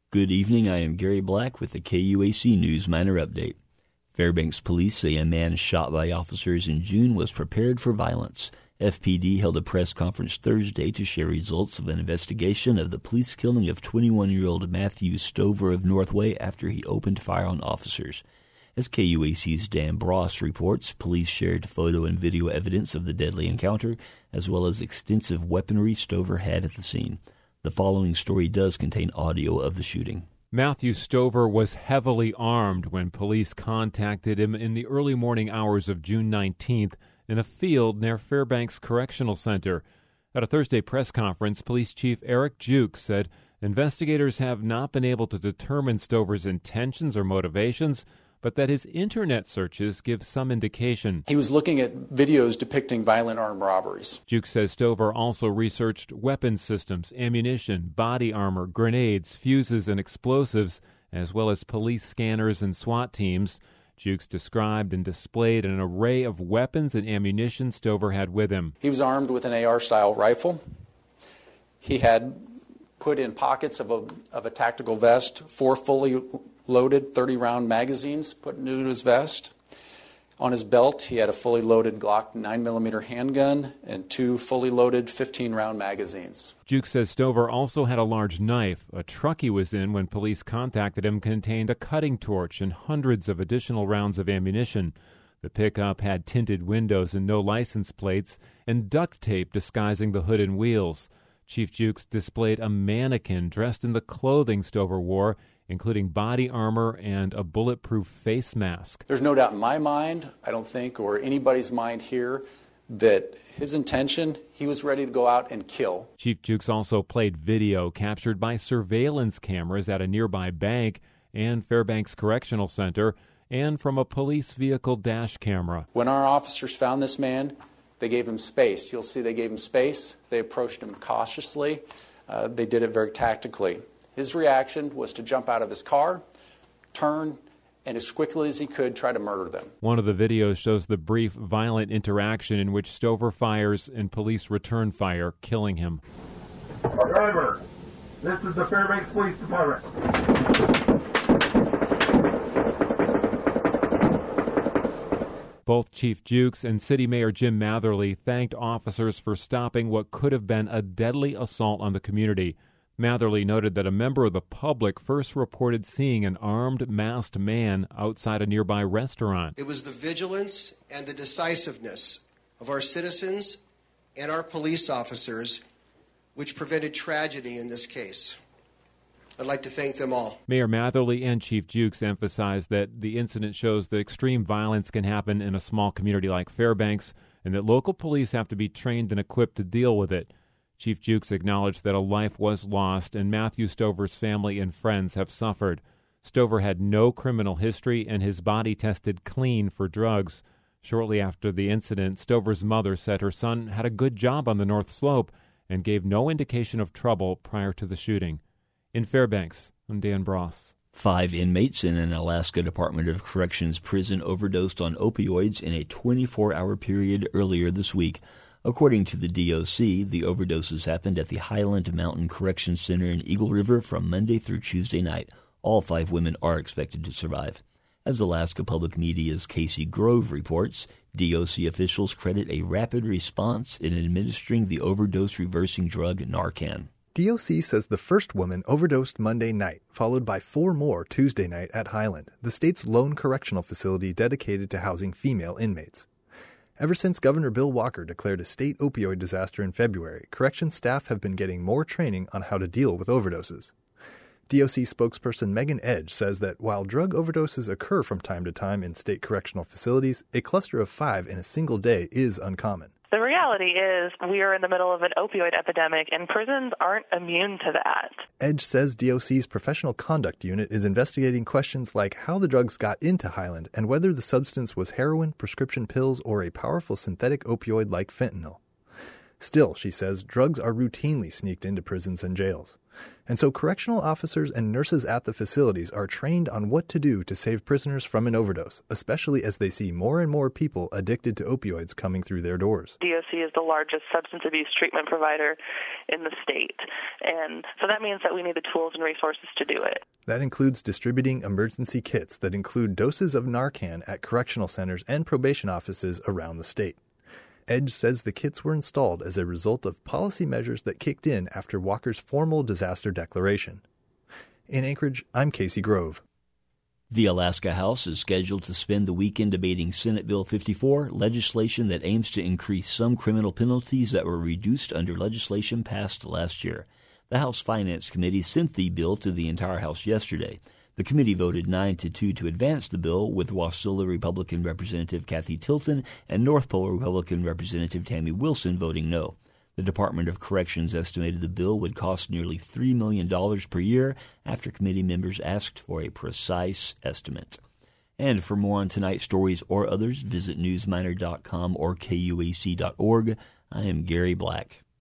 Good evening, I am Gary Black with the KUAC News Minor Update. Fairbanks police say a man shot by officers in June was prepared for violence. FPD held a press conference Thursday to share results of an investigation of the police killing of 21-year-old Matthew Stover of Northway after he opened fire on officers. As KUAC's Dan Bross reports, police shared photo and video evidence of the deadly encounter, as well as extensive weaponry Stover had at the scene. The following story does contain audio of the shooting. Matthew Stover was heavily armed when police contacted him in the early morning hours of June 19th in a field near Fairbanks Correctional Center. At a Thursday press conference, Police Chief Eric Jukes said investigators have not been able to determine Stover's intentions or motivations, but that his internet searches give some indication. He was looking at videos depicting violent armed robberies. Jukes says Stover also researched weapons systems, ammunition, body armor, grenades, fuses, and explosives, as well as police scanners and SWAT teams. Jukes described and displayed an array of weapons and ammunition Stover had with him. He was armed with an AR-style rifle. He had put in pockets of a tactical vest 4 fully loaded 30-round magazines put into his vest. On his belt, he had a fully loaded Glock 9mm handgun and 2 fully loaded 15-round magazines. Jukes says Stover also had a large knife. A truck he was in when police contacted him contained a cutting torch and hundreds of additional rounds of ammunition. The pickup had tinted windows and no license plates, and duct tape disguising the hood and wheels. Chief Jukes displayed a mannequin dressed in the clothing Stover wore, including body armor and a bulletproof face mask. There's no doubt in my mind, I don't think, or anybody's mind here, that his intention, he was ready to go out and kill. Chief Jukes also played video captured by surveillance cameras at a nearby bank and Fairbanks Correctional Center and from a police vehicle dash camera. When our officers found this man, they gave him space. You'll see they gave him space. They approached him cautiously. They did it very tactically. His reaction was to jump out of his car, turn, and as quickly as he could try to murder them. One of the videos shows the brief, violent interaction in which Stover fires and police return fire, killing him. Driver, this is the Fairbanks Police Department. Both Chief Jukes and City Mayor Jim Matherly thanked officers for stopping what could have been a deadly assault on the community. Matherly noted that a member of the public first reported seeing an armed, masked man outside a nearby restaurant. It was the vigilance and the decisiveness of our citizens and our police officers which prevented tragedy in this case. I'd like to thank them all. Mayor Matherly and Chief Jukes emphasized that the incident shows that extreme violence can happen in a small community like Fairbanks and that local police have to be trained and equipped to deal with it. Chief Jukes acknowledged that a life was lost and Matthew Stover's family and friends have suffered. Stover had no criminal history and his body tested clean for drugs. Shortly after the incident, Stover's mother said her son had a good job on the North Slope and gave no indication of trouble prior to the shooting. In Fairbanks, I'm Dan Bross. 5 inmates in an Alaska Department of Corrections prison overdosed on opioids in a 24-hour period earlier this week. According to the DOC, the overdoses happened at the Highland Mountain Correction Center in Eagle River from Monday through Tuesday night. All 5 women are expected to survive. As Alaska Public Media's Casey Grove reports, DOC officials credit a rapid response in administering the overdose-reversing drug Narcan. DOC says the first woman overdosed Monday night, followed by 4 more Tuesday night at Highland, the state's lone correctional facility dedicated to housing female inmates. Ever since Governor Bill Walker declared a state opioid disaster in February, corrections staff have been getting more training on how to deal with overdoses. DOC spokesperson Megan Edge says that while drug overdoses occur from time to time in state correctional facilities, a cluster of 5 in a single day is uncommon. The reality is we are in the middle of an opioid epidemic, and prisons aren't immune to that. Edge says DOC's Professional Conduct Unit is investigating questions like how the drugs got into Highland and whether the substance was heroin, prescription pills, or a powerful synthetic opioid like fentanyl. Still, she says, drugs are routinely sneaked into prisons and jails. And so correctional officers and nurses at the facilities are trained on what to do to save prisoners from an overdose, especially as they see more and more people addicted to opioids coming through their doors. DOC is the largest substance abuse treatment provider in the state, and so that means that we need the tools and resources to do it. That includes distributing emergency kits that include doses of Narcan at correctional centers and probation offices around the state. Edge says the kits were installed as a result of policy measures that kicked in after Walker's formal disaster declaration. In Anchorage, I'm Casey Grove. The Alaska House is scheduled to spend the weekend debating Senate Bill 54, legislation that aims to increase some criminal penalties that were reduced under legislation passed last year. The House Finance Committee sent the bill to the entire House yesterday. The committee voted 9-2 to advance the bill, with Wasilla Republican Representative Kathy Tilton and North Pole Republican Representative Tammy Wilson voting no. The Department of Corrections estimated the bill would cost nearly $3 million per year after committee members asked for a precise estimate. And for more on tonight's stories or others, visit newsminer.com or KUAC.org. I am Gary Black.